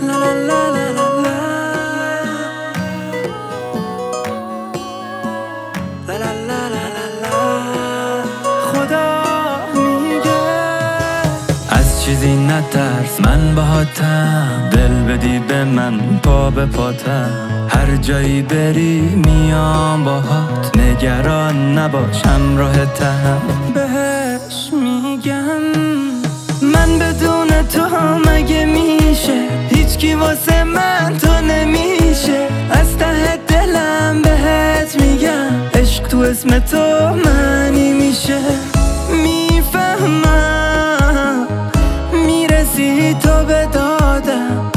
لا لا لا لا لا لا لا لا لا لا. خدا میگه از چیزی نترس، من باهاتم، دل بدی به من پا به پاتم، هر جایی بری میام باهات، نگران نباش همراهتم. بهش میگم من بدون تو مگه میشه، هیچکی واسه من تو نمیشه، از ته دلم بهت میگم عشق تو اسم تو معنی میشه. میفهمم میرسی تو به دادم،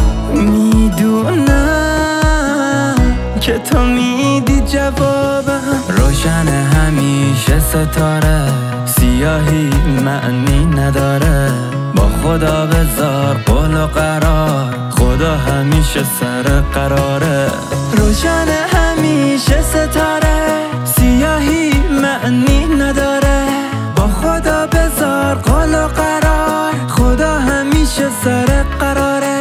میدونم که تو میدی جوابم. روشن همیشه ستاره، سیاهی معنی نداره، با خدا بذار قول و قرار، خدا همیشه سر قراره. روشن همیشه ستاره، سیاهی معنی نداره، با خدا بذار قول و قرار، خدا همیشه سر قراره.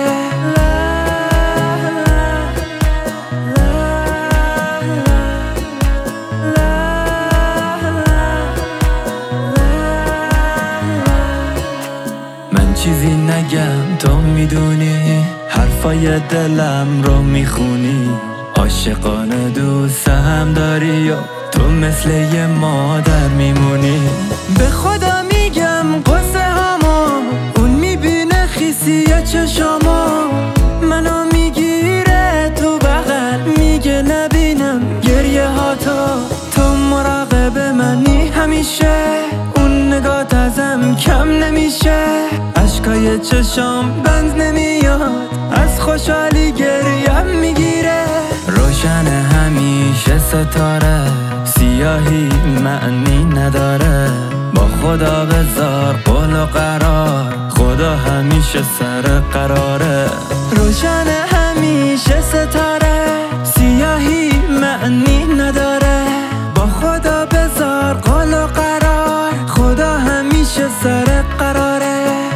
چیزی نگم تو میدونی، حرفای دلم رو میخونی، عاشقانه دوست هم داری و تو مثل یه مادر میمونی. به خدا میگم قصه هامو اون میبینه خیسی چشامو، منو میگیره تو بغل میگه نبینم گریه ها تو مراقب منی همیشه، اون نگات ازم کم نمیشه، اشکای چشام بند نمیاد، از خوشحالی گریم میگیره. روشن همیشه ستاره، سیاهی معنی نداره، با خدا بذار قول و قرار، خدا همیشه سر قراره. روشن همیشه ستاره، سیاهی معنی نداره، با خدا بذار قول و قرار، خدا همیشه سر قراره.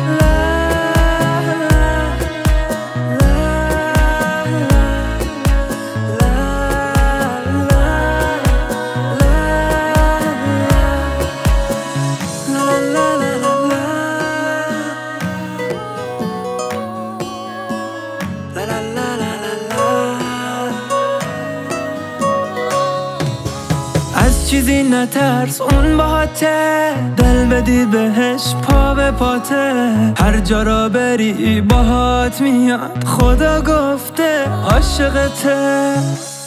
از چیزی نترس، اون باهاته، دل بدی بهش پا به پاته، هر جا را بری باهات میاد، خدا گفته عاشقته.